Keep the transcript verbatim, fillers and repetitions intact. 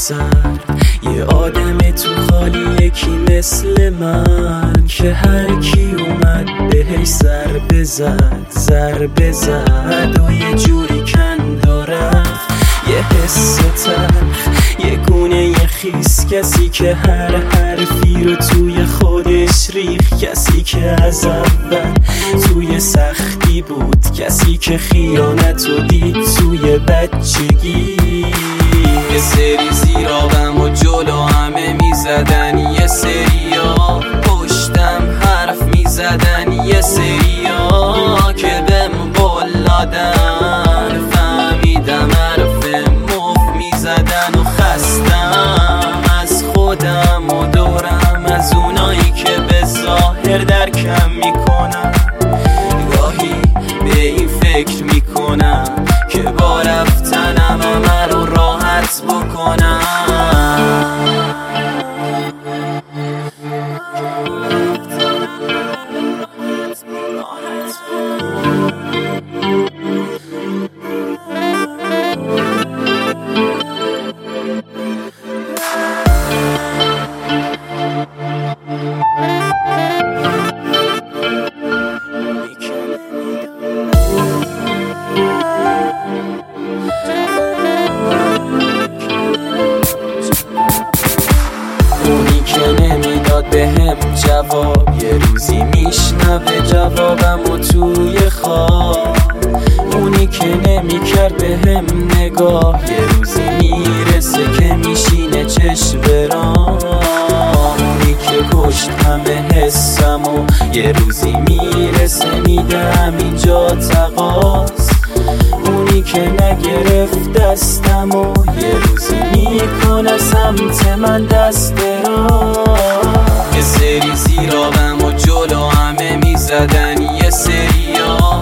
سر یه آدم تو خالی، یکی مثل من که هر کی اومد بهش سر بزد سر بزد و یه جوری کند و رفت. یه حس تلخ، یه گونه یه خیس، کسی که هر حرفی رو توی خودش ریخ، کسی که از اول توی سختی بود، کسی که خیانت رو دید توی بچگی. یه سری زیرابم و جلو همه میزدن، یه سریا پشتم حرف میزدن، یه سریا که بهم قول دادن فهمیدم حرف مف میزدن و خستم از خودم و دورم، از اونایی که به ظاهر درکم میکنن. گاهی به این فکر میکنم که با رفتنم همه رو راحت بکنم. نمیداد به هم جواب، یه روزی میشنوه جوابم و توی خواب. اونی که نمیکرد به هم نگاه، یه روزی میرسه که میشینه چشم برام. اونی که کشت همه حسم و یه روزی میرسه میده همینجا تقاس. اونی که نگرفت دستم و یه روزی میکنه سمت من دست راست. یه سری زیرابم و جلو همه میزدن، یه سریا